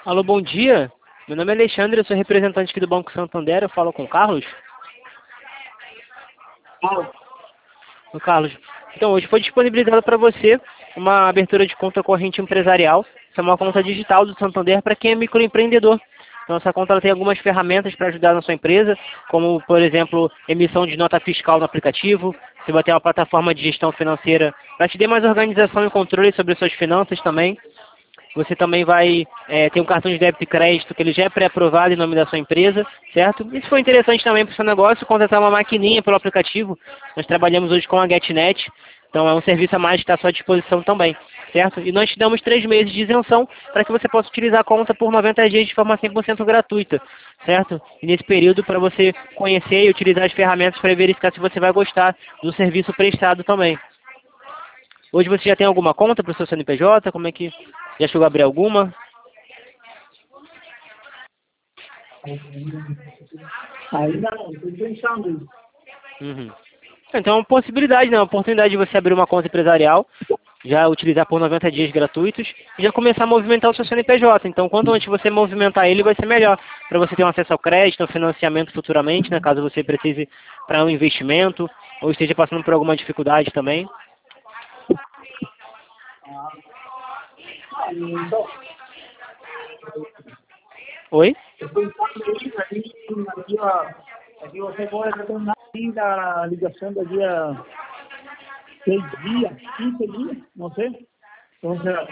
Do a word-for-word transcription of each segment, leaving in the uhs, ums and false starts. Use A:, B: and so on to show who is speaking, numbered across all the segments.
A: Alô, bom dia. Meu nome é Alexandre, eu sou representante aqui do Banco Santander. Eu falo com o Carlos.
B: Fala.
A: O Carlos. Então, hoje foi disponibilizado para você uma abertura de conta corrente empresarial. Essa é uma conta digital do Santander para quem é microempreendedor. Então, essa conta ela tem algumas ferramentas para ajudar na sua empresa, como, por exemplo, emissão de nota fiscal no aplicativo. Você vai ter uma plataforma de gestão financeira para te dar mais organização e controle sobre as suas finanças também. Você também vai é, ter um cartão de débito e crédito que ele já é pré-aprovado em nome da sua empresa, certo? E se for interessante também para o seu negócio, contratar uma maquininha pelo aplicativo. Nós trabalhamos hoje com a GetNet, então é um serviço a mais que está à sua disposição também, certo? E nós te damos três meses de isenção para que você possa utilizar a conta por noventa dias de forma cem por cento gratuita, certo? E nesse período para você conhecer e utilizar as ferramentas para verificar se você vai gostar do serviço prestado também. Hoje você já tem alguma conta para o seu C N P J? Como é que... Já chegou a abrir alguma?
B: Ainda não, estou pensando isso.
A: Uhum. Então é uma possibilidade, né? Uma oportunidade de você abrir uma conta empresarial, já utilizar por noventa dias gratuitos e já começar a movimentar o seu C N P J. Então, quanto antes você movimentar ele, vai ser melhor para você ter um acesso ao crédito, ao financiamento futuramente, né? Caso você precise para um investimento ou esteja passando por alguma dificuldade também.
B: Ah, então,
A: Oi?
B: eu estou pensando isso aqui, aqui, ó, aqui você pode retornar ainda a ligação daqui a seis dias, quinze dias, não sei. Então, será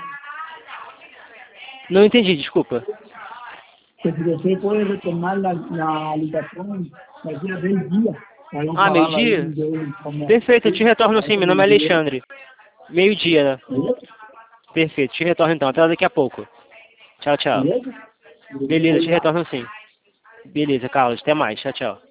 A: Não entendi, desculpa.
B: que se você pode retornar na, na ligação daqui a dez dias, aí vamos
A: Ah,
B: falar aí
A: meio-dia?
B: de como
A: Perfeito, eu te retorno sim. Meu nome é Alexandre. Meio-dia, né?
B: Beleza?
A: Perfeito, te retorno então. Até daqui a pouco. Tchau, tchau.
B: Beleza?
A: Beleza, te
B: Obrigado.
A: retorno sim. Beleza, Carlos. Até mais. Tchau, tchau.